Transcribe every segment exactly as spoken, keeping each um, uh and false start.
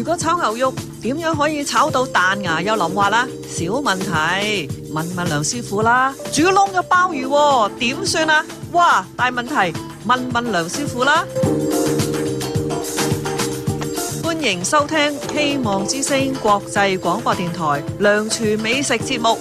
果炒牛肉點樣可以炒到彈牙又淋滑啦？小問題，問問梁師傅啦。煮燶咗鮑魚點算啊？哇，大問題，問問梁師傅啦。歡迎收聽希望之聲國際廣播電台梁廚美食節目。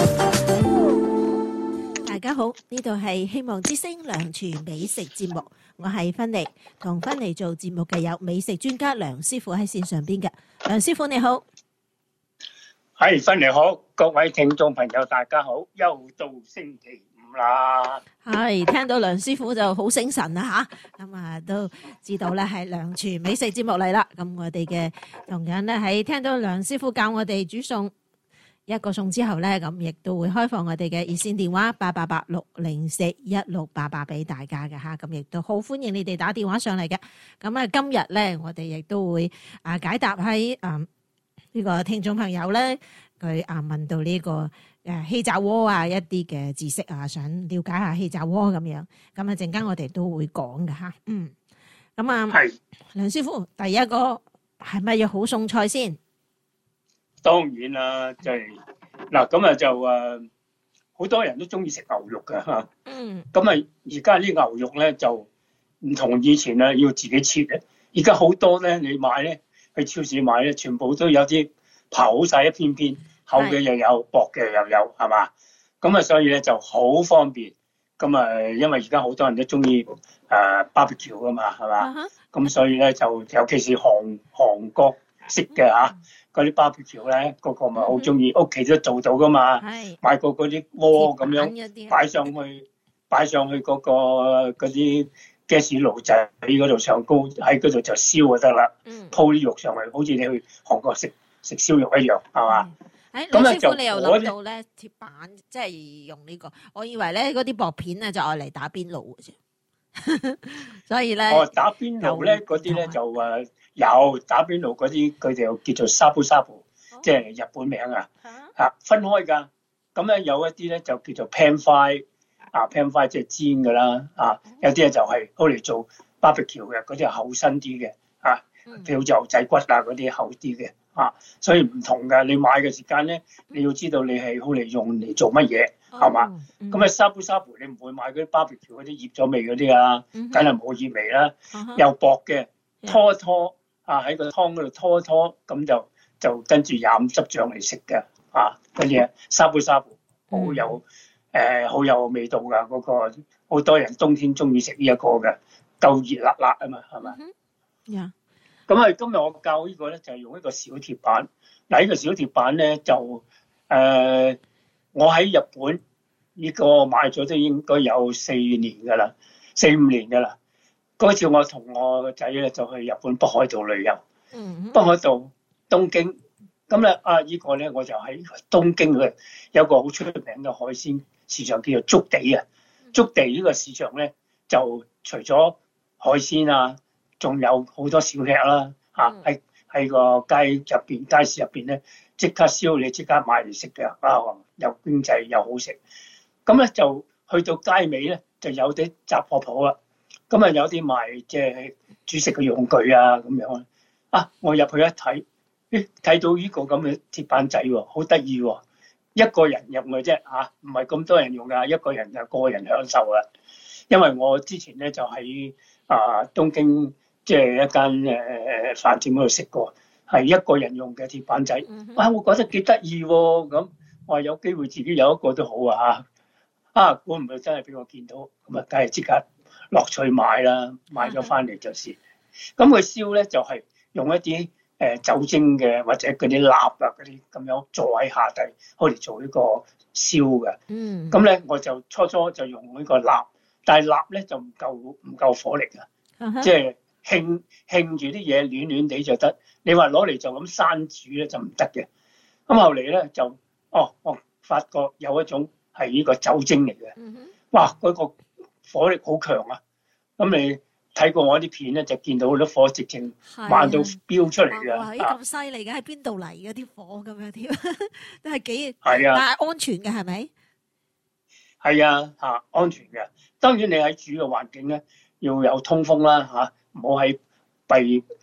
大家好，呢度係希望之聲梁廚美食節目，我係芬妮，同芬妮做節目嘅有美食專家梁師傅喺線上邊嘅。梁師傅你好。 係，芬妮好，各位聽眾朋友大家好，又到星期五啦。 係，聽到梁師傅就好醒神啦吓，咁啊都知道咧係梁廚美食節目嚟啦。咁我哋嘅同樣咧喺聽到梁師傅教我哋煮餸一個餸之後咧，咁亦都會開放我哋嘅熱線電話八八八六零四一六八八俾大家嘅吓，咁亦都好歡迎你哋打電話上嚟嘅。咁啊今日咧我哋亦都會啊解答喺誒呢個聽眾朋友咧佢啊問到呢個誒氣炸鍋啊一啲嘅知識啊，想了解下氣炸鍋咁樣。咁啊陣間我哋都會講嘅吓。嗯，咁啊係梁師傅，第一個係咪要好餸菜先？ 當然啦，就係嗱咁啊就誒好多人都中意食牛肉㗎嚇。 嗯。 咁啊而家啲牛肉咧就唔同以前啦，要自己切嘅。而家好多咧，你買咧去超市買咧，全部都有啲刨好曬一片片，厚嘅又有，薄嘅又有，係嘛？咁啊，所以咧就好方便。咁啊，因為而家好多人都中意誒 barbecue 㗎嘛，係嘛？咁所以咧就尤其是韓韓國式嘅嚇。嗰啲 barbecue 咧，個個咪好中意，屋企都做到噶嘛。買個嗰啲鍋咁樣擺上去，擺上去嗰個嗰啲 gas 爐仔喺嗰度上高，喺嗰度就燒就得啦。鋪啲肉上去，好似你去韓國食食燒肉一樣，係嘛？ 誒，梁師傅你又諗到咧鐵板，即係用呢個，我以為咧嗰啲薄片咧就愛嚟打邊爐嘅啫。所以咧， 哦，打邊爐咧嗰啲咧就誒。有打邊爐嗰啲，佢哋又叫做沙布沙布，即係日本名啊，嚇分開㗎。咁咧有一啲咧就叫做 pan fry， 啊 pan fry 即係煎㗎啦，啊有啲咧就係攞嚟做 barbecue 嘅，嗰啲係厚身啲嘅，啊譬如牛仔骨啊嗰啲厚啲嘅，啊所以唔同㗎。你買嘅時間咧，你要知道你係好嚟用嚟做乜嘢，係嘛？咁啊沙布沙布你唔會買嗰啲 barbecue 嗰啲醃咗味嗰啲啊，梗係冇醃味啦，又薄嘅，拖一拖。啊喺個湯嗰度拖一拖，咁就就跟住飲汁醬嚟食嘅，啊嗰啲啊沙布沙布好有誒好、呃、有味道㗎，嗰、那個好多人冬天中意食呢一個嘅，夠熱辣辣啊嘛，係咪？ 呀！ 咁啊今日我教呢個咧就係、是、用一個小鐵板，嗱、啊、呢、這個小鐵板咧就誒、呃、我喺日本呢個買咗都應該有四年㗎啦，四五年㗎啦。嗰次我同我個仔咧就去日本北海道旅遊，北海道東京，咁咧啊依個咧我就喺東京嘅有個好出名嘅海鮮市場叫做築地啊，築地呢個市場咧就除咗海鮮啊，仲有好多小吃啦嚇，喺喺個街入邊街市入邊咧即刻燒你即刻買嚟食嘅，啊又經濟又好食，咁咧就去到街尾咧就有啲雜貨鋪啦。咁啊有啲賣即係煮食嘅用具啊咁樣啊，我入去一睇，咦睇到呢個咁嘅鐵板仔喎，好得意喎，一個人用嘅啫嚇，唔係咁多人用㗎，一個人就個人享受啊。因為我之前咧就喺啊東京即係一間誒飯店嗰度食過，係一個人用嘅鐵板仔，啊我覺得幾得意喎，咁我話有機會自己有一個都好啊嚇，啊估唔到真係俾我見到，咁啊梗係即刻落去買啦，買咗翻嚟就試。咁佢燒咧就係、是、用一啲誒、呃、酒精嘅或者嗰啲蠟啊嗰啲咁樣坐喺下底，可以做呢個燒嘅。嗯。咁咧我就初初就用呢個蠟，但係蠟咧就唔夠唔夠火力啊，即係興興住啲嘢暖暖地就得。你話攞嚟就咁生煮咧就唔得嘅。咁後嚟咧就哦我發覺有一種係呢個酒精嚟嘅。嗯、哇！嗰、那個火力好強啊！咁你睇過我啲片咧，就見到好多火直情慢到飆出嚟嘅。 哇！咦咁犀利嘅，喺邊度嚟嘅啲火咁樣添？都係幾係啊， 但係安全嘅係咪？ 係啊，嚇安全嘅。當然你喺煮嘅環境咧，要有通風啦嚇，唔好喺閉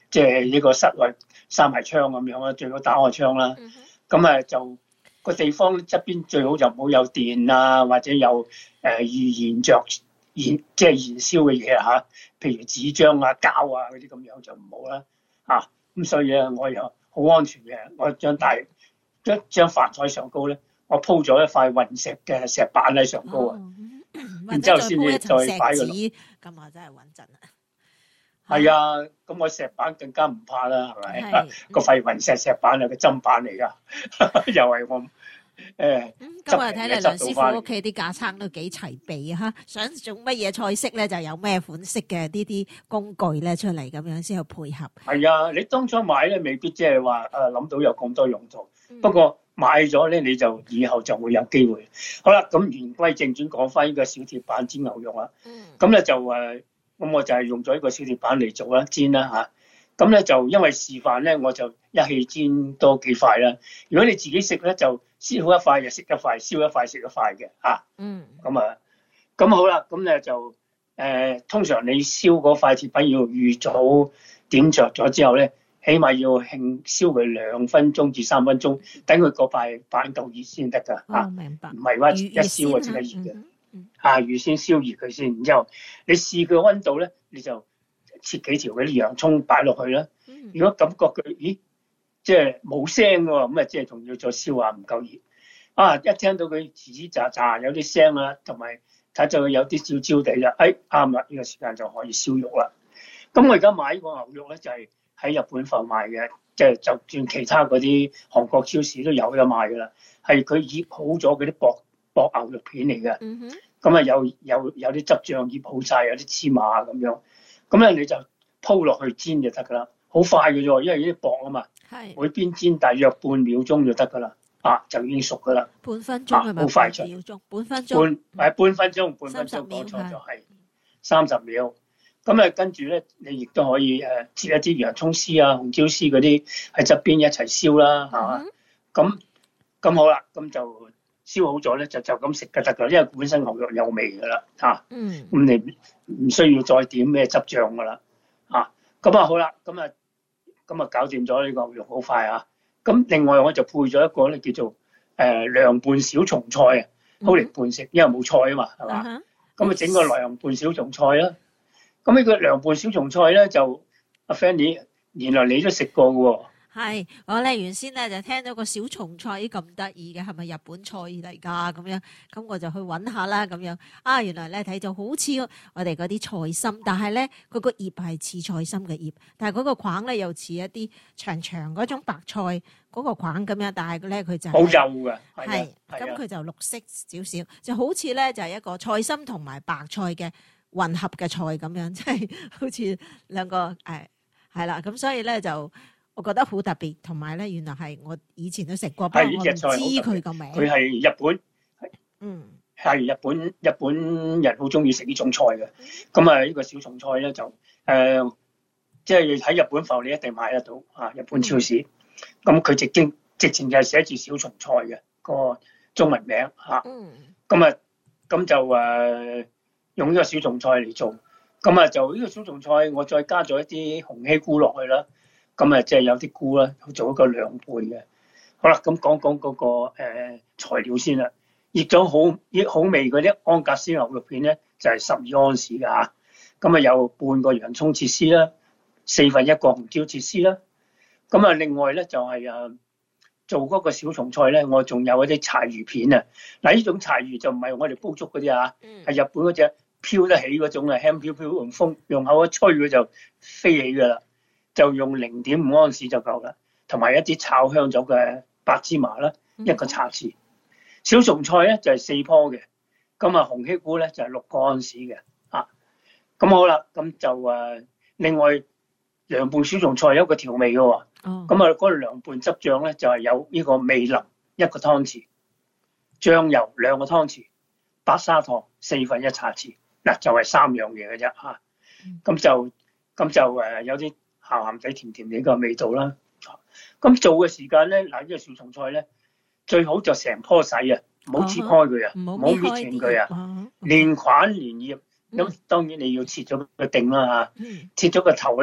即係呢個室內閂埋窗咁樣啦，最好打開窗啦。咁啊就個地方側邊最好就唔好有電啊，或者有誒易燃着燃即係燃燒嘅嘢嚇，譬如紙張啊、膠啊嗰啲咁樣就唔好啦嚇。咁所以咧，我又好安全嘅，我將大一張飯台上高咧，我鋪咗一塊雲石嘅石板喺上高啊，然之後先至再擺個爐。 咁啊真係穩陣啊！ 係啊，咁我石板更加唔怕啦，係咪？個廢雲石石板係個砧板嚟㗎，又係我誒。 嗯，今日睇嚟梁師傅屋企啲架撐都幾齊備啊！嚇，想做乜嘢菜式咧，就有咩款式嘅呢啲工具咧出嚟，咁樣先去配合。 係啊，你當初買咧，未必即係話誒諗到有咁多用途。嗯、不過買咗咧，你就以後就會有機會。好啦，咁言歸正傳，講翻呢個小鐵板煎牛肉啦。咁咧、嗯、就誒。咁我就係用咗呢個小鐵板嚟做啦，煎啦嚇。咁咧就因為示範咧，我就一氣煎多幾塊啦。如果你自己食咧，就燒好一塊就食一塊，燒一塊食一塊嘅嚇。嗯。咁啊，咁好啦，咁咧就誒、呃，通常你燒嗰塊鐵板要預早點着咗之後咧，起碼要興燒佢兩分鐘至三分鐘，等佢嗰塊板夠熱先得㗎嚇。 哦，明白。 唔係話一燒就即刻熱嘅。啊，預先燒熱佢先，然之後你試佢溫度咧，你就切幾條嗰啲洋葱擺落去啦。如果感覺佢咦，即係冇聲喎，咁啊即係仲要再燒下唔夠熱。啊，一聽到佢吱吱喳喳有啲聲啦，同埋睇就有啲焦焦地啦，哎啱啦，呢個時間就可以燒肉啦。咁我而家買呢個牛肉咧，就係喺日本售賣嘅，即係就算其他嗰啲韓國超市都有得賣噶啦，係佢醃好咗嗰啲薄薄牛肉片嚟嘅。嗯哼。咁啊有有有啲汁醬醃好晒，有啲芝麻咁樣，咁咧你就鋪落去煎就得噶啦，好快嘅啫，因為呢啲薄啊嘛，係每邊煎大約半秒鐘就得噶啦，啊就已經熟噶啦， 半分鐘係咪？好快半秒鐘，半分鐘， 半係半分鐘，半分鐘講錯咗係三十秒，咁啊跟住咧你亦都可以誒切一啲洋葱絲啊、紅椒絲嗰啲喺側邊一齊燒啦，係嘛？咁咁好啦，咁就。燒好咗咧，就就咁食就得㗎，因為本身牛肉有味㗎啦，嚇。嗯。咁你唔需要再點咩汁醬㗎啦，嚇。咁啊好啦，咁啊咁啊搞掂咗呢個牛肉好快啊。咁另外我就配咗一個咧叫做誒涼拌小松菜啊，好嚟拌食，因為冇菜啊嘛，係嘛？咁啊整個涼拌小松菜啦。咁呢個涼拌小松菜咧就阿 Fanny，原來你都食過㗎喎。 係，我咧原先咧就聽到個小松菜咁得意嘅，係咪日本菜嚟㗎？咁樣，咁我就去揾下啦。咁樣啊，原來咧睇就好似我哋嗰啲菜心，但係咧佢個葉係似菜心嘅葉，但係嗰個框咧又似一啲長長嗰種白菜嗰個框咁樣，但係咧佢就好幼㗎， 係，咁佢就綠色少少，就好似咧就係一個菜心同埋白菜嘅混合嘅菜咁樣，即係好似兩個誒係啦，咁所以咧就。我覺得好特別，同埋咧，原來係我以前都食過，不過我唔知佢個名。 佢係日本，嗯，係日本日本人好中意食呢種菜嘅。咁啊，呢個小松菜咧就誒，即係喺日本埠你一定買得到啊，日本超市。咁佢、嗯、直經直情就係寫住小松菜嘅個中文名嚇。嗯。咁啊，咁就誒、呃、用呢個小松菜嚟做。咁啊，就呢個小松菜，我再加咗一啲鴻禧菇落去啦。咁啊，即係有啲菇啦，做一個涼拌嘅。好啦，咁講講嗰個誒材料先啦。醃咗好醃好味嗰啲安格斯牛肉片咧，就係十二安士㗎嚇。咁啊，有半個洋葱切絲啦，四分一個紅椒切絲啦。咁啊，另外咧就係誒做嗰個小松菜咧，我仲有一啲柴魚片啊。嗱，呢種柴魚就唔係我哋煲粥嗰啲啊，係日本嗰隻飄得起嗰種啊，輕飄飄用風用口一吹佢就飛起㗎啦。就用零點五安士就夠啦，同埋一啲炒香咗嘅白芝麻啦，一個茶匙。小松菜咧就係四棵嘅，咁啊鴻禧菇咧就係六個安士嘅，啊，咁好啦，咁就誒另外涼拌小松菜有一個調味嘅喎，咁啊嗰個涼拌汁醬咧就係有呢個味淋一個湯匙，醬油兩個湯匙，白砂糖四分一茶匙，嗱就係三樣嘢嘅啫嚇，咁就咁就誒有啲。鹹鹹地、甜甜地個味道啦。咁做嘅時間咧，嗱呢個小松菜咧，最好就成棵洗啊，唔好切開佢啊，唔好搣斷佢啊，連款連葉。咁當然你要切咗個頂啦嚇，切咗個頭咧，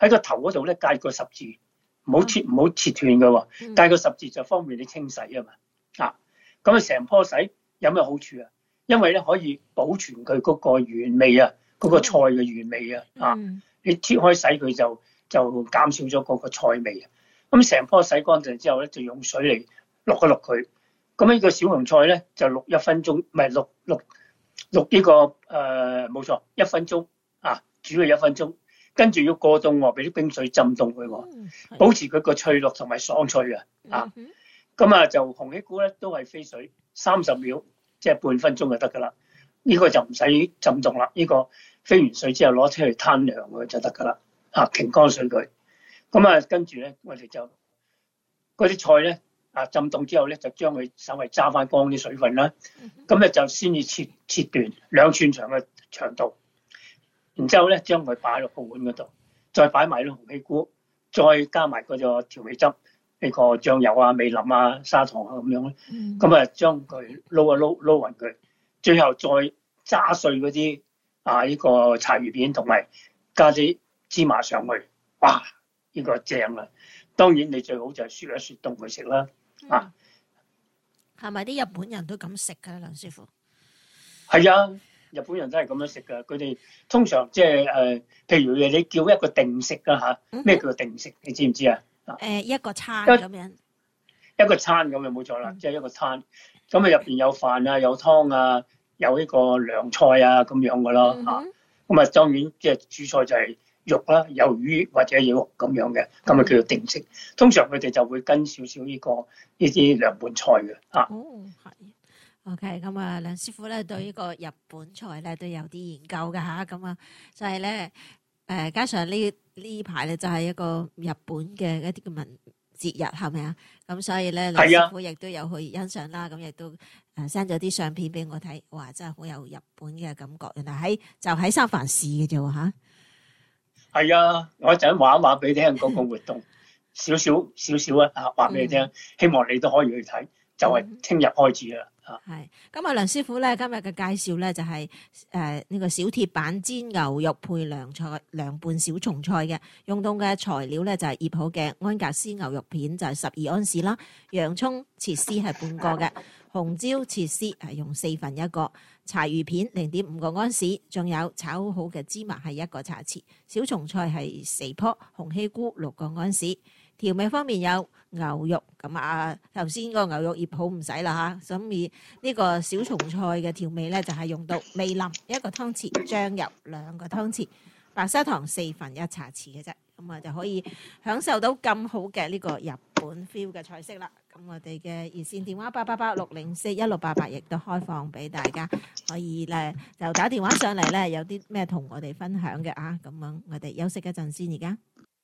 喺個頭嗰度咧界個十字，唔好切唔好切斷嘅喎，界個十字就方便你清洗啊嘛。啊，咁啊成棵洗有咩好處啊？因為咧可以保存佢嗰個原味啊，嗰、嗰個菜嘅原味啊。啊，你切開洗佢就就減少咗嗰個菜味啊。咁成棵洗乾淨之後咧，就用水嚟渌一渌佢。咁呢個小紅菜咧就渌一分鐘，唔係渌渌渌呢個誒冇錯一分鐘啊，煮佢一分鐘，跟住要過凍喎，俾啲冰水浸凍佢喎，保持佢個脆綠同埋爽脆啊。啊，咁啊就紅喜菇咧都係飛水三十秒，即係半分鐘就得㗎啦。呢個就唔使浸凍啦，呢個飛完水之後攞出嚟攤涼佢就得㗎啦。啊，擎乾水佢。咁啊跟住咧，我哋就嗰啲菜咧。啊！浸凍之後咧，就將佢稍微揸翻乾啲水分啦。咁咧就先至切切斷兩寸長嘅長度，然之後咧將佢擺落個碗嗰度，再擺埋啲紅喜菇，再加埋嗰個調味汁，呢、呢個醬油啊、味淋啊、砂糖啊咁樣咧。咁啊將佢撈一撈撈勻佢，最後再揸碎嗰啲啊呢、呢個柴魚片同埋加啲芝麻上去，哇！呢、呢個正啦。當然你最好就係雪一雪凍佢食啦。啊， 係咪啲日本人都咁食㗎？梁師傅係啊，日本人都係咁樣食㗎。佢哋通常即係誒，譬如你叫一個定食啦嚇，咩叫做定食？你知唔知啊？ 誒一個餐咁樣， 一個餐咁就冇錯啦，即係一個餐。咁啊入邊有飯啊，有湯啊，有呢個涼菜啊咁樣㗎咯嚇。咁啊當然即係主菜就係肉啦，有魚或者有肉咁樣嘅，咁啊叫做定食。通常佢哋就會跟少少呢個呢啲涼拌菜嘅啊。 哦，係。OK，咁啊，梁師傅咧對呢個日本菜咧都有啲研究㗎吓，咁啊就係咧誒，加上呢呢排咧就係一個日本嘅一啲嘅文節日係咪啊？咁所以咧梁師傅亦都有去欣賞啦，咁亦都誒 send 咗啲相片俾我睇，哇！真係好有日本嘅感覺。原來喺就喺三藩市嘅啫喎嚇。 係啊，我一陣話一話俾你聽嗰個活動，少少少少啊，啊話俾你聽，希望你都可以去睇，就係聽日開始啦。啊， 係咁啊，梁師傅咧今日嘅介紹咧就係誒呢個小鐵板煎牛肉配涼菜涼拌小松菜嘅，用到嘅材料咧就係醃好嘅安格斯牛肉片就係十二盎司啦，洋葱切絲係半個嘅，紅椒切絲係用四分一個。柴魚片零點五個安士，仲有炒好嘅芝麻係一個茶匙，小松菜係四棵，紅喜菇六個安士。調味方面有牛肉，咁啊頭先個牛肉醃好唔使啦嚇，咁而呢個小松菜嘅調味咧就係用到味淋一個湯匙，醬油兩個湯匙，白砂糖四分一茶匙嘅啫，咁啊就可以享受到咁好嘅呢個日本 feel 嘅菜式啦。咁我哋嘅熱線電話八八八六零四一六八八亦都開放俾大家，可以咧就打電話上嚟咧，有啲咩同我哋分享嘅啊？咁樣我哋休息一陣先，而家。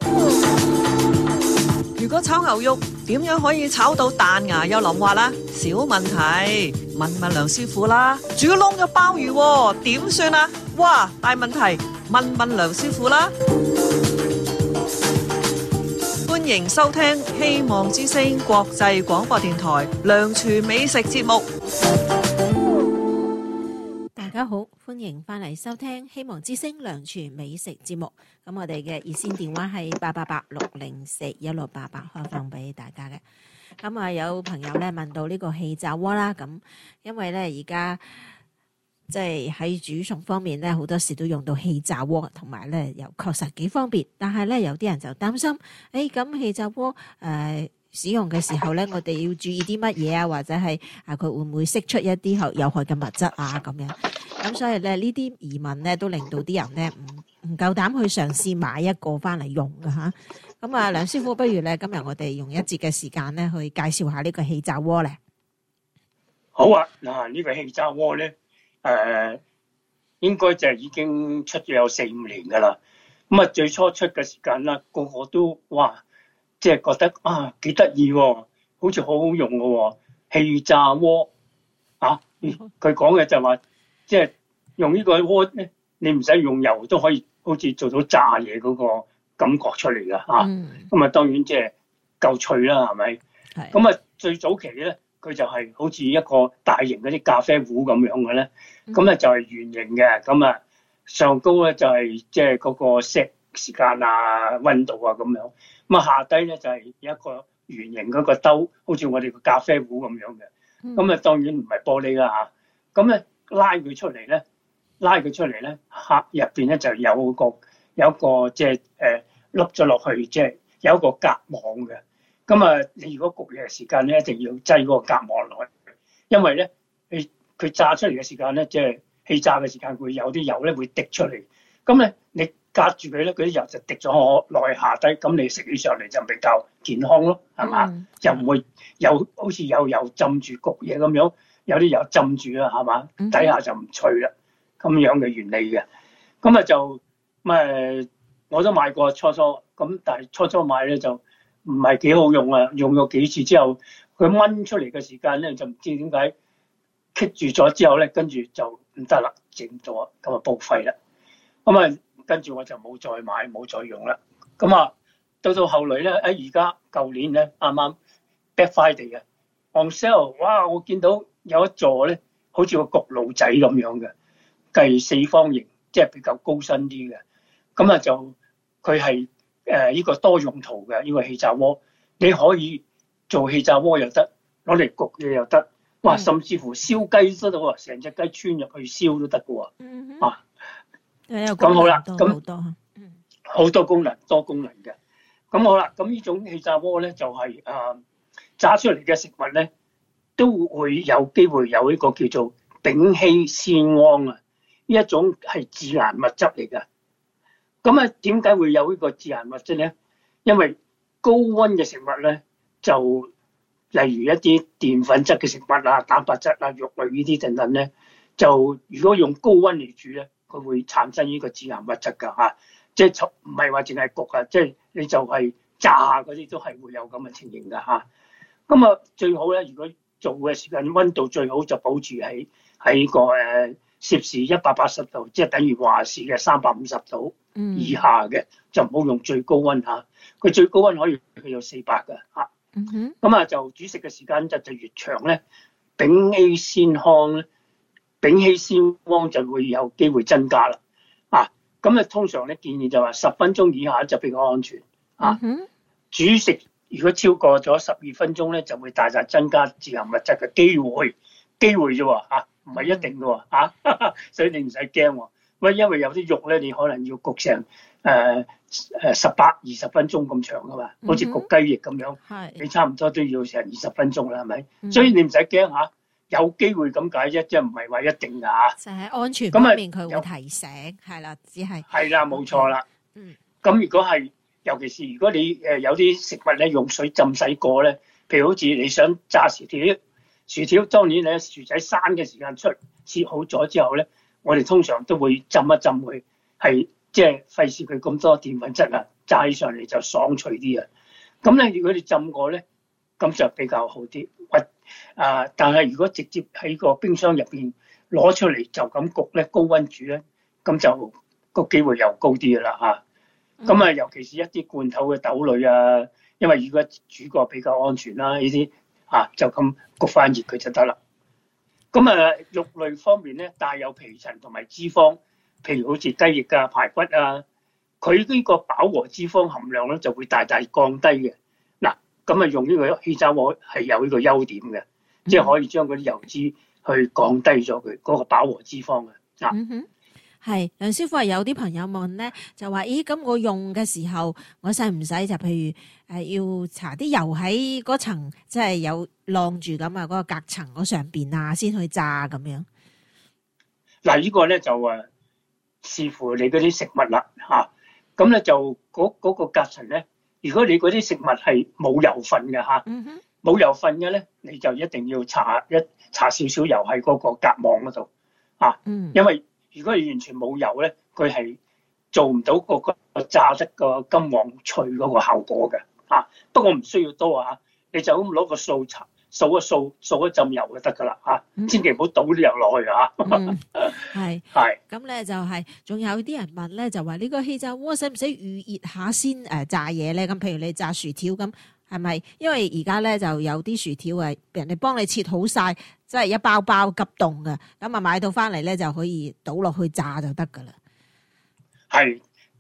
如果炒牛肉點樣可以炒到彈牙又淋滑啦？小問題，問問梁師傅啦。煮燶咗鮑魚點算啊？哇，大問題，問問梁師傅啦。歡迎收聽希望之聲國際廣播電台梁廚美食節目。 大家好，歡迎翻嚟收聽希望之聲梁廚美食節目。咁我哋嘅熱線電話係八八八六零四一六八八，開放俾大家嘅。咁啊，有朋友咧問到呢個氣炸鍋啦，咁因為咧而家即係喺煮餸方面咧，好多時都用到氣炸鍋，同埋咧又確實幾方便。但係咧有啲人就擔心，誒咁氣炸鍋誒、呃、使用嘅時候咧，我哋要注意啲乜嘢啊？或者係啊佢會唔會釋出一啲有害嘅物質啊？咁樣咁所以咧呢啲疑問咧都令到啲人咧唔唔夠膽去嘗試買一個翻嚟用㗎吓。咁啊，梁師傅，不如咧今日我哋用一節嘅時間咧去介紹下呢個氣炸鍋咧。 好啊，嗱、這、呢個氣炸鍋咧。誒、呃、應該就係已經出咗有四五年㗎啦。咁啊，最初出嘅時間啦，個個都哇，即係覺得啊幾得意喎，好似好好用嘅喎。氣炸鍋啊，佢講嘅就係話，即係用呢個鍋咧，你唔使用油都可以，好似做到炸嘢嗰個感覺出嚟㗎嚇。咁、嗯、啊，當然即係夠脆啦，係咪？係。咁啊，最早期咧。佢就係好似一個大型嗰啲咖啡壺咁樣嘅咧，咁咧就係圓形嘅，咁啊上高咧就係即係嗰個石時間啊、溫度啊咁樣。咁啊下低咧就係、是、有一個圓形嗰個兜，好似我哋個咖啡壺咁樣嘅。咁啊當然唔係玻璃啦嚇。咁咧拉佢出嚟咧，拉佢出嚟咧，下入邊咧就有個有一個即係誒凹咗落去，即係有一個隔網嘅。咁啊，你如果焗嘢嘅時間咧，一定要擠嗰個隔網落去，因為咧你佢炸出嚟嘅時間咧，即係氣炸嘅時間會有啲油咧會滴出嚟。咁咧你隔住佢咧，嗰啲油就滴咗落去下低，咁你食起上嚟就比較健康咯，係嘛？嗯、又唔會有好似有油浸住焗嘢咁樣，有啲油浸住啊，係嘛？底下就唔脆啦，咁樣嘅原理嘅。咁啊就咁我都買過初初，咁但係初初買咧就唔係幾好用啊！用咗幾次之後，佢燜出嚟嘅時間咧就唔知點解棘住咗之後咧，跟住就唔得啦，整咗咁啊報廢啦。咁啊跟住我就冇再買，冇再用啦。咁啊到到後來咧，喺而家舊年咧啱啱 Black Friday 嘅 on sale， 哇！我見到有一座咧，好似個焗爐仔咁樣嘅，計四方形，即係比較高身啲嘅。咁啊就佢係誒呢個多用途嘅呢個氣炸鍋，你可以做氣炸鍋又得，攞嚟焗嘢又得，哇！甚至乎燒雞都得喎，成隻雞穿入去燒都得嘅喎。嗯、啊，咁好啦，咁好多，嗯，好多功能，多功能嘅。咁好啦，咁呢種氣炸鍋咧就係、是、誒、呃、炸出嚟嘅食物咧都會有機會有呢個叫做丙烯酰胺啊，呢一種係致癌物質嚟嘅。咁啊，點解會有呢個致癌物質咧？因為高溫嘅食物咧，就例如一啲澱粉質嘅食物啊、蛋白質啊、肉類呢啲等等咧，就如果用高溫嚟煮咧，佢會產生呢個致癌物質㗎嚇。即係唔係話淨係焗啊，即係你就係炸嗰啲都係會有咁嘅情形㗎嚇。咁啊，最好咧，如果做嘅時間溫度最好就保持喺喺個誒攝氏一百八十度，即係等於華氏嘅三百五十度以下嘅，就唔好用最高溫嚇。佢最高溫可以去到四百㗎嚇。咁啊，就煮食嘅時間就就越長咧，丙烯酰胺咧，丙烯酰胺就會有機會增加啦。啊，咁啊，通常咧建議就話十分鐘以下就比較安全啊。煮食如果超過咗十二分鐘咧，就會大大增加致癌物質嘅機會，機會啫喎嚇，唔係一定嘅喎嚇，所以你唔使驚喎。喂，因為有啲肉咧，你可能要焗成誒誒十八二十分鐘咁長噶嘛，好似焗雞翼咁樣，嗯、你差唔多都要成二十分鐘啦，係咪？嗯、所以你唔使驚嚇，有機會咁解啫，即係唔係話一定㗎嚇。就喺安全方面佢會提醒，係啦，只係係啦，冇錯啦。嗯。咁如果係，尤其是如果你誒有啲食物咧用水浸洗過咧，譬如好似你想炸薯條，薯條當然你薯仔生嘅時間出切好咗之後咧。我哋通常都會浸一浸佢，係即係費事佢咁多澱粉質啊，炸起上嚟就爽脆啲啊。咁咧，如果你浸過咧，咁就比較好啲。或啊，但係如果直接喺個冰箱入邊攞出嚟就咁焗咧，高溫煮咧，咁就個機會又高啲噶啦嚇。咁啊，尤其是一啲罐頭嘅豆類啊，因為如果煮過比較安全啦，呢啲啊就咁焗翻熱佢就得啦。咁啊，肉類方面咧，帶有皮層同埋脂肪，譬如好似雞翼啊、排骨啊，佢呢個飽和脂肪含量咧就會大大降低嘅。嗱，咁啊用呢個氣炸鍋係有呢個優點嘅，即係可以將嗰啲油脂去降低咗佢嗰個飽和脂肪嘅。啊、嗯哼， 係梁師傅係有啲朋友問咧，就話：咦，咁我用嘅時候，我使唔使就譬如誒要搽啲油喺嗰層，即係有晾住咁啊，嗰個隔層嗰上邊啊，先去炸咁樣？ 嗱，呢個咧就誒視乎你嗰啲食物啦嚇。咁咧就嗰嗰個隔層咧，如果你嗰啲食物係冇油份嘅嚇，冇油份嘅咧，你就一定要搽一搽少少油喺嗰個隔網嗰度啊，因為如果你完全冇油咧，佢係做唔到個個炸得個金黃脆嗰個效果嘅啊。不過唔需要多啊，你就咁攞個掃擦掃一掃掃一浸油就得噶啦啊，千祈唔好倒啲油落去啊。 係係咁咧，就係仲有啲人問咧，就話呢個氣炸鍋使唔使預熱下先誒炸嘢咧？咁譬如你炸薯條咁，係咪？因為而家咧就有啲薯條係人哋幫你切好晒，即係一包包急凍嘅，咁啊買到翻嚟咧就可以倒落去炸就得噶啦。 係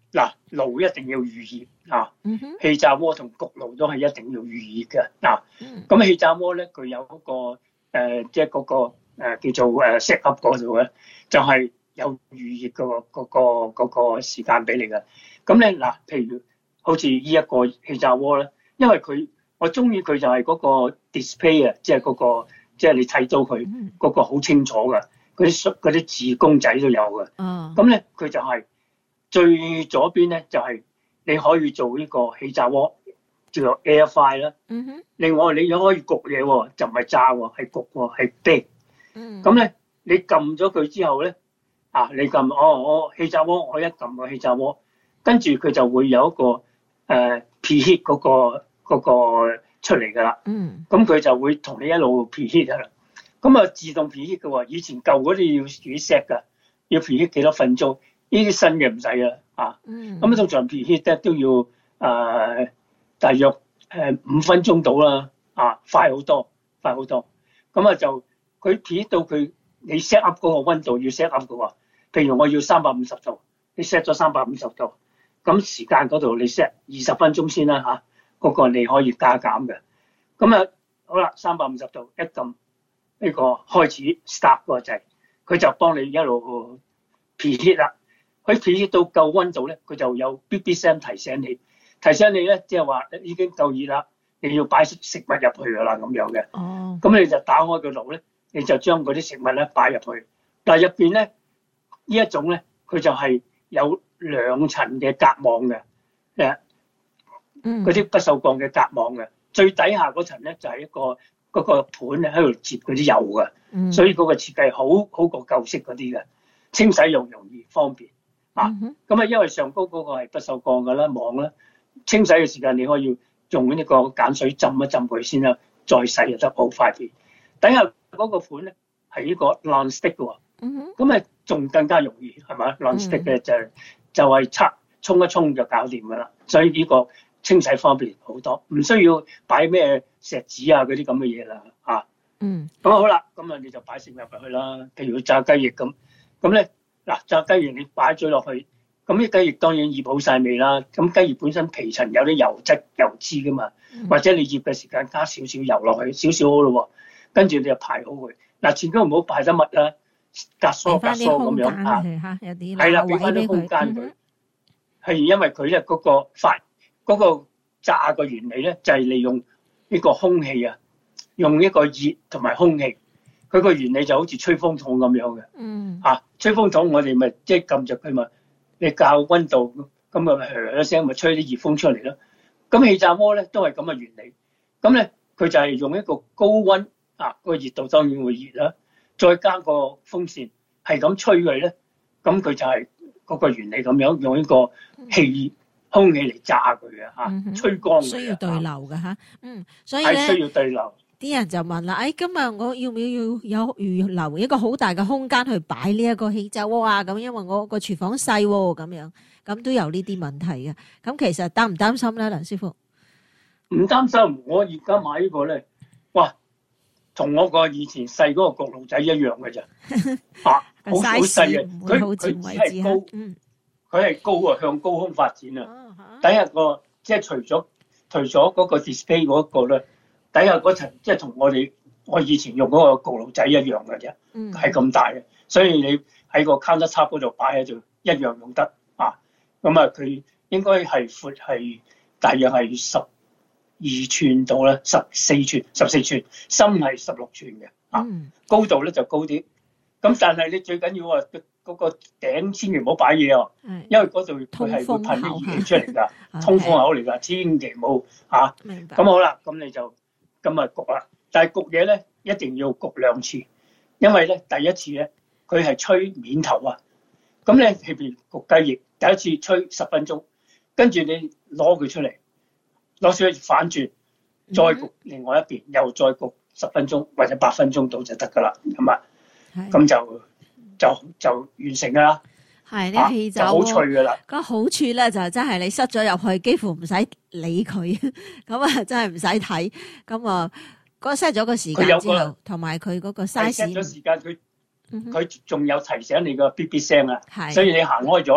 嗱，爐一定要預熱啊， 嗯哼， 氣炸鍋同焗爐都係一定要預熱嘅嗱。 嗯咁氣炸鍋咧，佢有嗰、個誒，即係嗰個誒、呃、叫做誒 set up 嗰度咧，就係、是、有預熱嗰、個嗰、個嗰、個時間俾你嘅。咁咧嗱，譬如好似呢一個氣炸鍋咧，因為佢我中意佢就係嗰個 display 啊，即係嗰個即係你睇到佢嗰個好清楚嘅，嗰啲嗰啲字公仔都有嘅。 哦， 咁咧佢就係、最左邊咧就係、是、你可以做呢個氣炸鍋，叫做 air fry 啦。 嗯哼， 另外你又可以焗嘢喎，就唔係炸喎，係焗喎，係 bake。 嗯， 咁咧你撳咗佢之後咧，啊你撳哦我氣炸鍋，我一撳個氣炸鍋，跟住佢就會有一個誒、呃、preheat 嗰、個嗰、個出嚟㗎啦。 嗯， 咁佢就會同你一路 preheat 㗎啦。咁啊自動 preheat 嘅喎，以前舊嗰啲要自己 set 㗎，要 preheat 幾多分鐘。呢啲新嘅唔使啦，啊， 嗯， 咁通常 preheat 咧都要誒、呃、大約誒五分鐘到啦，啊，快好多，快好多。咁啊就佢 preheat 到佢你 set up 嗰個温度要 set up 嘅喎，譬如我要三百五十度，你 set 咗三百五十度，咁時間嗰度你 set 二十分鐘先啦嚇，嗰、個你可以加減嘅。咁啊好啦，三百五十度一撳呢個開始 start 嗰個掣，佢就幫你一路 preheat 啦。佢 preheat 到夠温度咧，佢就有 B B 聲提醒你，提醒你咧，即係話已經夠熱啦，你要擺食物入去噶啦咁樣嘅。 哦， 咁你就打開個爐咧，你就將嗰啲食物咧擺入去。但係入邊咧呢一種咧，佢就係有兩層嘅隔網嘅，誒嗯， 嗰啲不鏽鋼嘅隔網嘅。最底下嗰層咧就係一個嗰個盤咧喺度接嗰啲油嘅， 嗯， 所以嗰個設計好好過舊式嗰啲嘅，清洗又容易方便。啊， 嗯哼， 咁啊，因為上高嗰個係不鏽鋼㗎啦，網啦，清洗嘅時間你可以用呢個鹼水浸一浸佢先啦，再洗就得好快啲。底下嗰個款咧係呢個 non-stick 嘅喎， 嗯哼， 咁啊仲更加容易係咪 non-stick 嘅就係就係擦沖一沖就搞掂㗎啦，所以呢個清洗方便好多，唔需要擺咩錫紙啊嗰啲咁嘅嘢啦，啊， 嗯， 咁好啦，咁啊你就擺食物入去啦，譬如炸雞翼咁，咁咧。嗱，炸雞翼你擺咗落去，咁啲雞翼當然醃好晒味啦。咁雞翼本身皮層有啲油質油脂噶嘛，或者你醃嘅時間加少少油落去，少少好咯喎。跟住你就排好佢。嗱，千祈唔好排得密啦，隔疏隔疏咁樣啊。 嚇，有啲係啦，俾翻啲空間佢。係因為佢咧嗰個發嗰個炸嘅原理咧，就係利用呢個空氣啊，用一個熱同埋空氣。佢個原理就好似吹風筒咁樣嘅， 嗯， 啊，吹風筒我哋咪即係撳著佢嘛，你校温度咁啊，噓一聲咪吹啲熱風出嚟咯。咁氣炸鍋咧都係咁嘅原理，咁咧佢就係用一個高温啊，個熱度當然會熱啦，再加個風扇係咁吹佢咧，咁佢就係嗰個原理咁樣，用一個氣空氣嚟炸佢嘅嚇，吹乾佢。 需要對流嘅嚇，嗯，所以係咧需要對流。 啲人就問啦，誒、哎，今日我要唔要有預留一個好大嘅空間去擺呢一個氣炸鍋啊？咁因為我個廚房細喎，咁樣咁都有呢啲問題嘅。咁其實擔唔擔心咧，梁師傅？ 唔擔心，我而家買呢個咧，哇，同我個以前細嗰個焗爐仔一樣嘅咋，啊，好好細嘅，佢佢只係高， 嗯， 佢係高啊，向高空發展啊。 哦、 第一個即係除咗除咗嗰個 display 嗰個咧。底下嗰層即係同我哋我以前用嗰個焗爐仔一樣嘅啫，係咁、嗯、大嘅，所以你喺個 countertop 嗰度擺喺度一樣用得啊。咁啊，佢應該係闊係大約係十二寸到啦，十四寸、十四寸，深係十六寸嘅啊。嗯、高度咧就高啲。咁但係你最緊要啊，嗰個頂千祈唔好擺嘢喎， 是因為嗰度佢係會噴啲熱氣出嚟㗎，通風口嚟㗎，千祈唔好啊。 明白。 咁好啦，咁你就。咁啊焗啦，但係焗嘢咧一定要焗兩次，因為咧第一次咧佢係吹面頭啊，咁咧譬如焗雞翼第一次吹十分鐘，跟住你攞佢出嚟，攞出嚟反轉，再焗另外一邊，嗯、又再焗十分鐘或者八分鐘到就得噶啦，咁啊，咁就就就完成噶啦。 係呢氣炸鍋好脆噶啦， 個好處咧就真係你塞咗入去，幾乎唔使理佢，咁啊真係唔使睇，咁啊嗰 set 咗個時間之後，同埋佢嗰個 size set 咗時間，佢佢仲有提醒你個嗶嗶聲啊， 係， 所以你行開咗，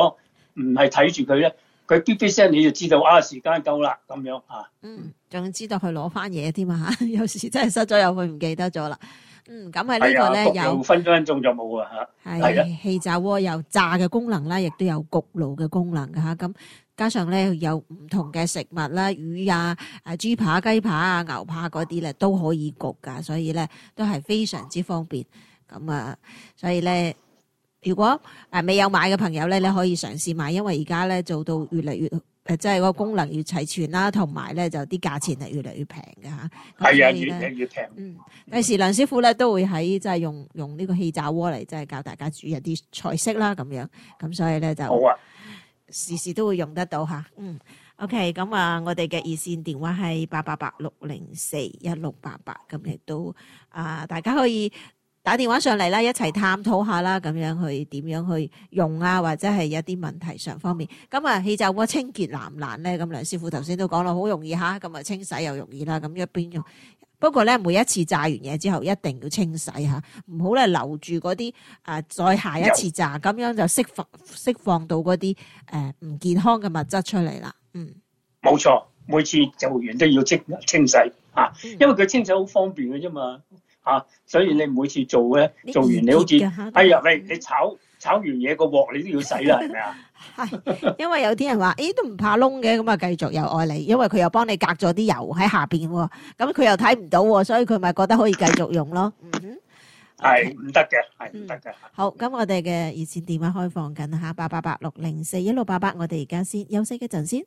唔係睇住佢咧，佢嗶嗶聲你就知道啊時間夠啦咁樣啊。 嗯，仲知道佢攞翻嘢添啊！有時真係失咗又佢唔記得咗啦。嗯，咁喺呢個咧有分分鐘就冇啊嚇。 係氣炸鍋有炸嘅功能啦，亦都有焗爐嘅功能㗎嚇。咁加上咧有唔同嘅食物啦，魚啊、誒豬扒、雞扒啊、牛扒嗰啲咧都可以焗㗎，所以咧都係非常之方便。咁啊，所以咧，如果誒未有買嘅朋友咧，你可以嘗試買，因為而家咧做到越嚟越誒，即係個功能越齊全啦，同埋咧就啲價錢係越嚟越平嘅嚇。 係啊，越嚟越平。 嗯，第時梁師傅咧都會喺即係用用呢個氣炸鍋嚟即係教大家煮一啲菜式啦咁樣。咁所以咧就好啊，時時都會用得到嚇。嗯 ，OK， 咁啊，我哋嘅熱線電話係八八八六零四一六八八，咁亦都啊，大家可以打電話上嚟啦，一齊探討下啦，咁樣去點樣去用啊，或者係一啲問題上方面。咁啊，氣炸鍋清潔難唔難咧？咁梁師傅頭先都講啦，好容易吓，咁啊清洗又容易啦。咁一邊用，不過咧每一次炸完嘢之後，一定要清洗吓，唔好咧留住嗰啲啊，再下一次炸，咁樣就釋放釋放到嗰啲誒唔健康嘅物質出嚟啦。嗯， 冇錯，每次做完都要清清洗啊，因為佢清洗好方便嘅啫嘛。啊，所以你每次做咧，做完你好似，哎呀，你你炒炒完嘢個鑊你都要洗啦，係咪啊？ 係，因為有啲人話，誒都唔怕窿嘅，咁啊繼續又愛你，因為佢又幫你隔咗啲油喺下邊喎，咁佢又睇唔到喎，所以佢咪覺得可以繼續用咯。嗯哼， 係唔得嘅，係唔得嘅。 好，咁我哋嘅熱線電話開放緊嚇，八八八六零四一六八八，我哋而家先休息一陣先。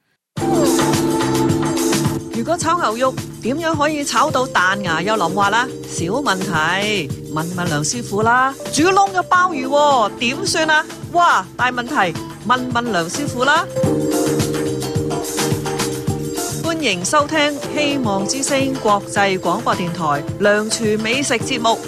如果炒牛肉點樣可以炒到彈牙又腍滑啦？小問題，問問梁師傅啦。煮窿嘅鮑魚點算啊？哇，大問題，問問梁師傅啦。歡迎收聽希望之聲國際廣播電台梁廚美食節目。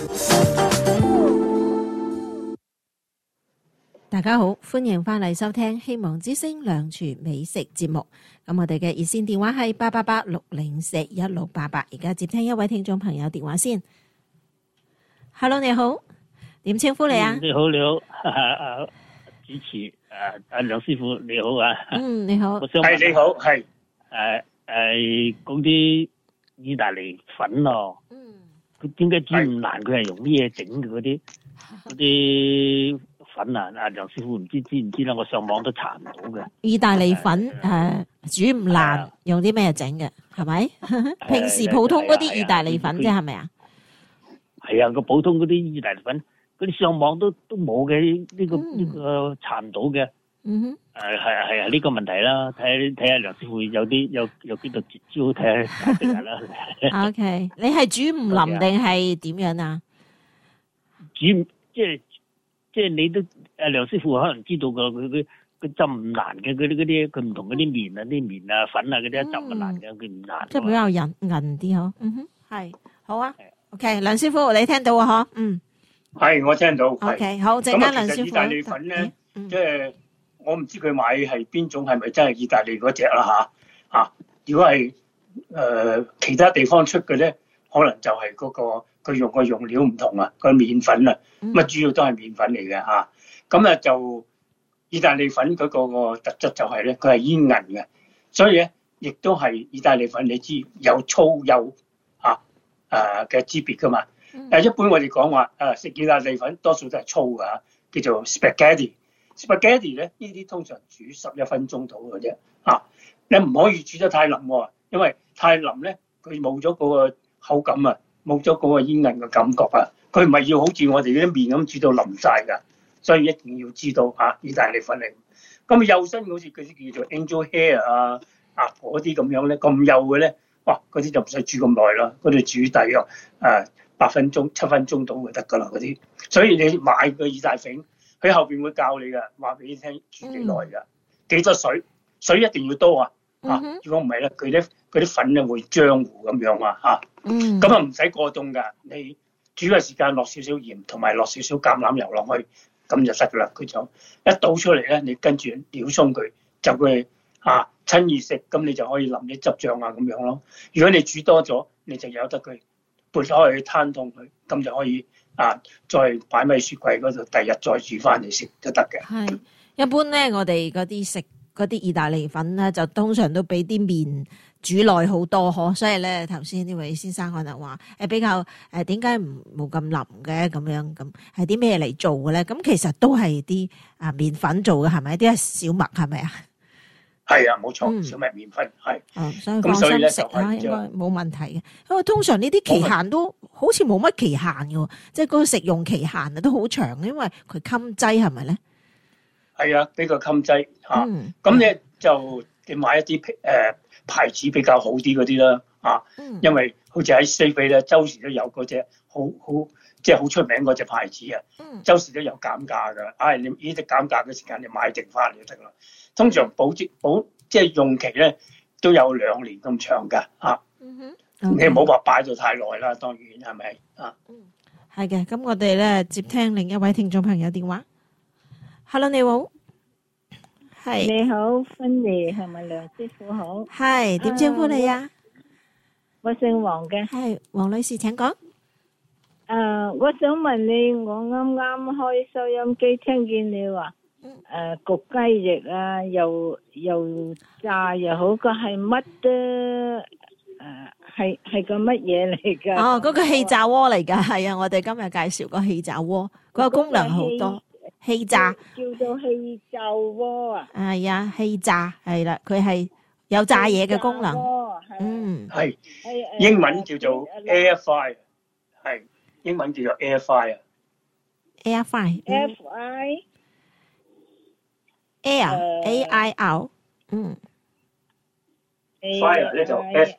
大家好，歡迎翻嚟收聽希望之聲梁廚美食節目。咁我哋嘅熱線電話係八八八六零四一六八八，而家接聽一位聽眾朋友電話先。Hello， 你好，點稱呼你啊？ 你好，你好，啊主持，啊啊梁師傅你好啊。 嗯，你好。 係你好，係。 誒誒，講啲意大利粉咯。嗯。佢點解煮唔難？佢係用咩嘢整嘅嗰啲嗰啲？粉啊！阿梁師傅唔知知唔知啦，我上網都查唔到嘅。意大利粉誒煮唔爛，用啲咩整嘅？係咪？平時普通嗰啲意大利粉啫，係咪啊？係啊，個普通嗰啲意大利粉，嗰啲上網都都冇嘅，呢個呢個查唔到嘅。嗯哼。誒係啊係啊，呢個問題啦，睇睇下梁師傅有啲有有邊度絕招，睇下解釋啦。O K， 你係煮唔腍定係點樣啊？煮即係。即係你都誒梁師傅可能知道㗎，佢佢佢浸唔難嘅，嗰啲嗰啲佢唔同嗰啲麵啊、啲麵啊、粉啊嗰啲浸唔難嘅，佢唔難。即係比較韌韌啲嗬。嗯哼，係好啊。OK， 梁師傅你聽到啊？嗬，嗯，係我聽到。OK， 好，陣間梁師傅。咁其實意大利粉咧，即係我唔知佢買係邊種，係咪真係意大利嗰隻啦嚇嚇？如果係誒其他地方出嘅咧，可能就係嗰個。佢用個用料唔同啊，個麵粉啊，咁啊主要都係麵粉嚟嘅嚇。咁啊就意大利粉嗰個個特質就係咧，佢係煙韌嘅，所以咧亦都係意大利粉，你知有粗有嚇誒嘅之別噶嘛。誒一般我哋講話誒食意大利粉多數都係粗嘅嚇，叫做 spaghetti。spaghetti 咧呢啲通常煮十一分鐘到嘅啫嚇。你唔可以煮得太腍喎，因為太腍咧佢冇咗嗰個口感啊。冇咗嗰個煙韌嘅感覺啊！佢唔係要好似我哋嗰啲麵咁煮到腍晒㗎，所以一定要知道啊！意大利粉嚟，咁幼身好似嗰啲叫做 angel hair 啊啊嗰啲咁樣咧，咁幼嘅咧，哇！嗰啲就唔使煮咁耐啦，嗰啲煮大約誒八分鐘、七分鐘到就得㗎啦嗰啲。所以你買個意大利粉，佢後邊會教你㗎，話俾你聽煮幾耐㗎，幾多水，水一定要多啊！啊！如果唔係咧，佢啲嗰啲粉咧會漿糊咁樣啊嚇。嗯。咁啊唔使過凍㗎，你煮嘅時間落少少鹽同埋落少少橄欖油落去，咁就得㗎啦。佢就一倒出嚟咧，你跟住料鬆佢，就佢啊親熱食，咁你就可以淋啲汁醬啊咁樣咯。如果你煮多咗，你就由得佢撥開去攤凍佢，咁就可以啊再擺喺雪櫃嗰度，第日再煮翻嚟食就得嘅。係。 一般咧，我哋嗰啲食嗰啲意大利粉咧，就通常都俾啲麵煮耐好多嗬，所以咧頭先呢位先生可能話誒比較誒點解唔冇咁腍嘅咁樣咁係啲咩嚟做嘅咧？咁其實都係啲啊麵粉做嘅係咪？啲係小麥係咪啊？ 係啊，冇錯， 嗯小麥麵粉係。 哦，所以放咁所以咧心食啦， 就係應該冇問題嘅。因為通常呢啲期限都好似冇乜期限嘅喎，即係嗰個食用期限啊都好長，因為佢襟劑係咪咧？ 係啊，比較襟劑嚇。 嗯咁咧就你買一啲誒牌子比較好啲嗰啲啦啊， 嗯因為好似喺西非咧，周時都有嗰隻好好即係好出名嗰隻牌子啊， 嗯周時都有減價㗎。唉，你呢啲減價嘅時間你買定翻就得啦。通常保質保即係用期咧都有兩年咁長㗎啊。 嗯哼， 你唔好話擺到太耐啦，當然係咪啊？ 係嘅。咁我哋咧接聽另一位聽眾朋友電話。Hello，你好，係你好，芬妮，係咪梁師傅好？ 係點稱呼你啊？ 我姓黃嘅。 係黃女士請講。 誒，我想問你，我啱啱開收音機，聽見你話誒焗雞翼啊，又又炸又好，個係乜都誒係係個乜嘢嚟㗎？ 哦，嗰個氣炸鍋嚟㗎，係啊，我哋今日介紹個氣炸鍋，嗰個功能好多。氣炸叫做氣炸鍋啊！ 係啊，氣炸係啦，佢係有炸嘢嘅功能。嗯， 係英文叫做 air fry， 係英文叫做 air fry 啊。 air fry。 F I air A I R。嗯。 fire 咧就 F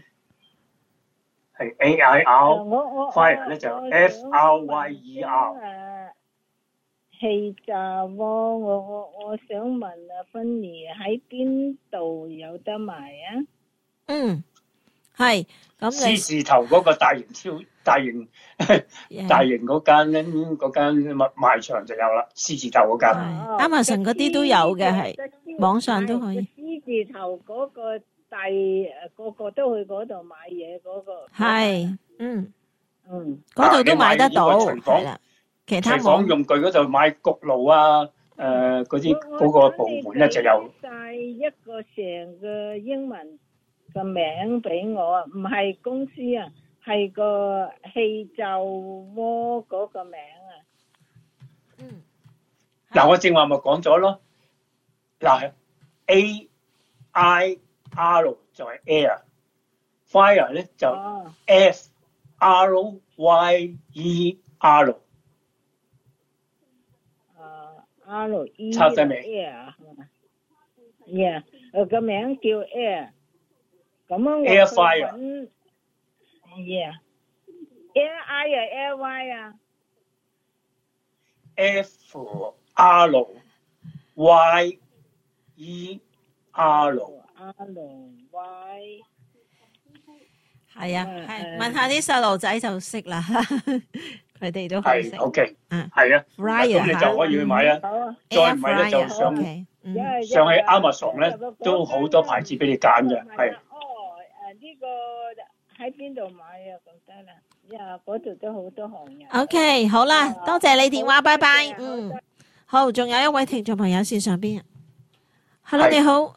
係 A I R，fire 咧就 F R Y E R。 氣炸鍋，我我我想問啊，芬妮喺邊度有得賣啊？ 嗯，係咁你獅字頭嗰個大型超大型大型嗰間嗰間賣賣場就有啦，獅字頭嗰間。 Amazon嗰啲都有嘅，係網上都可以。 獅字頭嗰個大誒個個都去嗰度買嘢嗰個。 係，嗯嗯， 嗰度都買得到， 廚房係啦。其他廚房用具嗰度買焗爐啊，誒嗰啲嗰個部門咧就有。 晒一個成個英文嘅名俾我啊，唔係公司啊，係個氣炸鍋嗰個名啊。 嗯。 嗱，我正話咪講咗咯。嗱 ，A I R 就係 air，fire 咧就 F R Y E R。 R E 插低未 ？Air 係嘛 ？Yeah，誒個名叫 Air，咁樣我 Air Fryer。 Yeah，Air I 啊 ，Air Y 啊 ？F R Y E R。 R Y。 係啊，係問下啲細路仔就識啦。佢哋都可以食。 係 OK， 嗯， 係啊， Fryer 咁你就可以去買啦。再唔係咧就上上去 Amazon 咧，都好多牌子俾你揀嘅，係。 哦，誒呢個喺邊度買啊？咁得啦，呀嗰度都好多行人。 OK，好啦，多謝你電話，拜拜。嗯，好，仲有一位聽眾朋友線上邊。Hello，你好。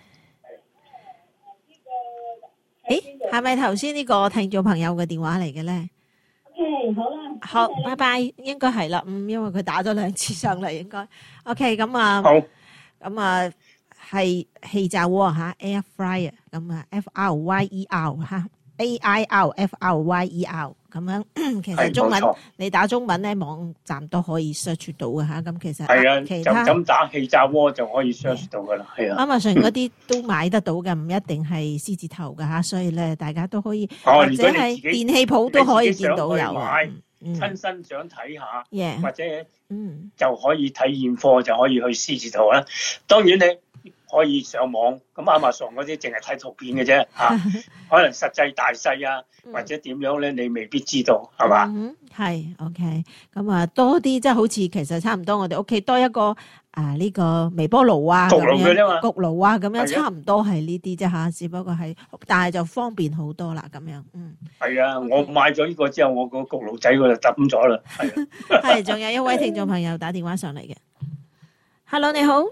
誒，係咪頭先呢個聽眾朋友嘅電話嚟嘅咧？ 好啦， 好，拜拜，應該係啦，嗯，因為佢打咗兩次上嚟，應該 OK，咁啊， 好， 咁啊係氣炸鍋吓 ，air fryer，咁啊 F R Y E R 吓 ，A I R F R Y E R，咁樣其實中文你打中文咧，網站都可以 search 到嘅吓，咁其實係啊， 其他就咁打氣炸鍋就可以 search 到噶啦，係啊。 Amazon嗰啲都買得到嘅，唔一定係獅字頭嘅吓，所以咧大家都可以， 或或者係電器鋪都可以見到有啊。 親身想睇下， yeah， 或者嗯就可以睇現貨，就可以去獅字頭啦。當然你可以上網，咁 Amazon 嗰啲淨係睇圖片嘅啫嚇，可能實際大細啊或者點樣咧，你未必知道係嘛？ 嗯，係 OK，咁啊多啲即係好似其實差唔多，我哋屋企多一個啊呢個微波爐啊， 焗爐嘅啫嘛， 焗爐啊咁樣差唔多係呢啲啫嚇，只不過係但係就方便好多啦咁樣，嗯。 係啊，我買咗呢個之後，我個焗爐仔我就抌咗啦，係啊。 係，仲有一位聽眾朋友打電話上嚟嘅。 Hello， 你好。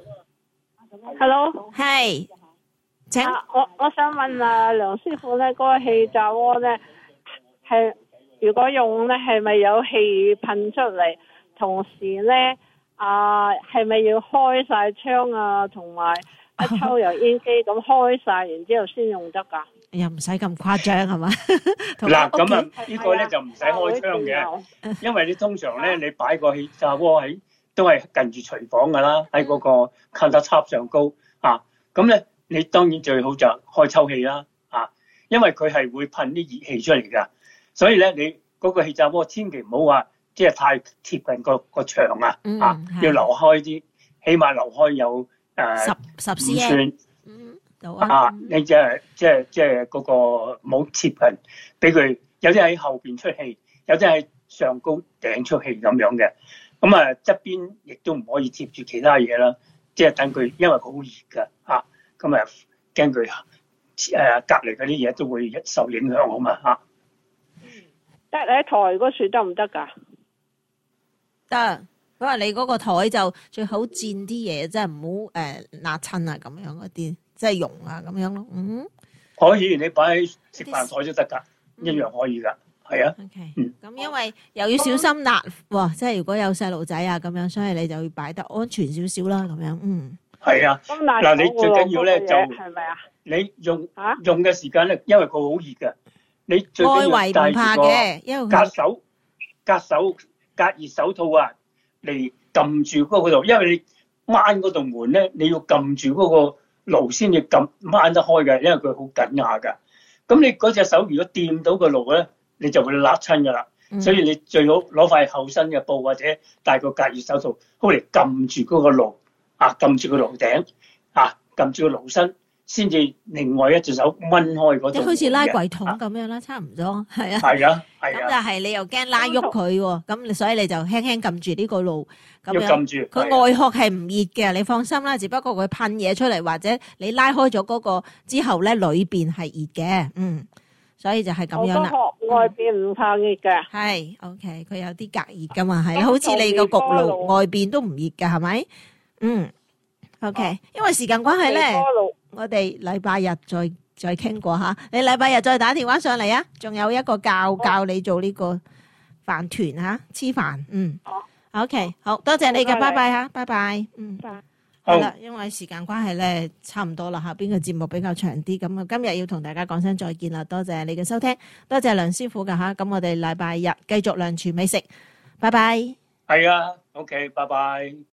Hello， 係，請。 啊，我我想問啊，梁師傅咧，嗰、那個氣炸鍋咧，係如果用咧，係咪有氣噴出嚟？同時咧，啊，係咪要開晒窗啊？同埋一抽油煙機咁開晒，然之後先用得㗎？ 又唔使咁誇張係嘛？ 嗱，咁啊，呢個咧就唔使開窗嘅，因為你通常咧，你擺個氣炸鍋喺都係近住廚房㗎啦，喺嗰個 countertop 上高啊，咁咧你當然最好就開抽氣啦啊，因為佢係會噴啲熱氣出嚟㗎，所以咧你嗰個氣炸鍋千祈唔好話即係太貼近個個牆啊，啊要留開啲，起碼留開有誒十十五寸。 嗯， 啊！你即係即係即係嗰個冇貼近，俾佢有啲喺後邊出氣，有啲喺上高頂出氣咁樣嘅。咁啊側邊亦都唔可以貼住其他嘢啦，即係等佢，因為佢好熱㗎嚇。咁啊驚佢誒隔離嗰啲嘢都會受影響好嘛嚇。 得你喺台嗰處得唔得㗎？ 得。佢話你嗰個台就最好墊啲嘢，即係唔好誒辣親啊咁樣嗰啲，即係溶啊咁樣咯。嗯， 可以，你擺喺食飯台都得㗎，一樣可以㗎，係啊。 OK，咁因為又要小心辣喎，即係如果有細路仔啊咁樣，所以你就要擺得安全少少啦咁樣。嗯， 係啊。嗱，你最緊要咧就係咪啊？ 你用用嘅時間咧，因為佢好熱㗎，你最緊要戴住個隔手隔手隔熱手套啊！嚟撳住嗰個度，因為你掹嗰道門咧，你要撳住嗰個爐先至撳掹得開嘅，因為佢好緊壓㗎。咁你嗰隻手如果掂到個爐咧，你就會辣親㗎啦。嗯、所以你最好攞塊厚身嘅布或者戴個隔熱手套，好嚟撳住嗰個爐啊，撳住個爐頂啊，撳住個爐身。先至另外一隻手掹開嗰度， 即係好似拉櫃桶咁樣啦，差唔多，係啊。 係啊，係啊。 咁但係你又驚拉喐佢喎，咁所以你就輕輕撳住呢個爐咁樣。 要撳住。 佢外殼係唔熱嘅，你放心啦。只不過佢噴嘢出嚟，或者你拉開咗嗰個之後咧，裏邊係熱嘅，嗯。所以就係咁樣啦。 外邊唔怕熱嘅。 係 ，OK，佢有啲隔熱噶嘛，係啦，好似你個焗爐外邊都唔熱㗎，係咪？嗯。OK，因為時間關係咧。我哋禮拜日再再傾過吓，你禮拜日再打電話上嚟啊！仲有一個教教你做呢個飯團吓，黐飯，嗯。O K， 好多謝你嘅，拜拜吓，拜拜，嗯。好啦，因為時間關係咧，差唔多啦吓，邊個節目比較長啲，咁啊，今日要同大家講聲再見啦，多謝你嘅收聽，多謝梁師傅噶吓，咁我哋禮拜日繼續梁廚美食，拜拜。 係啊 ，O K，拜拜。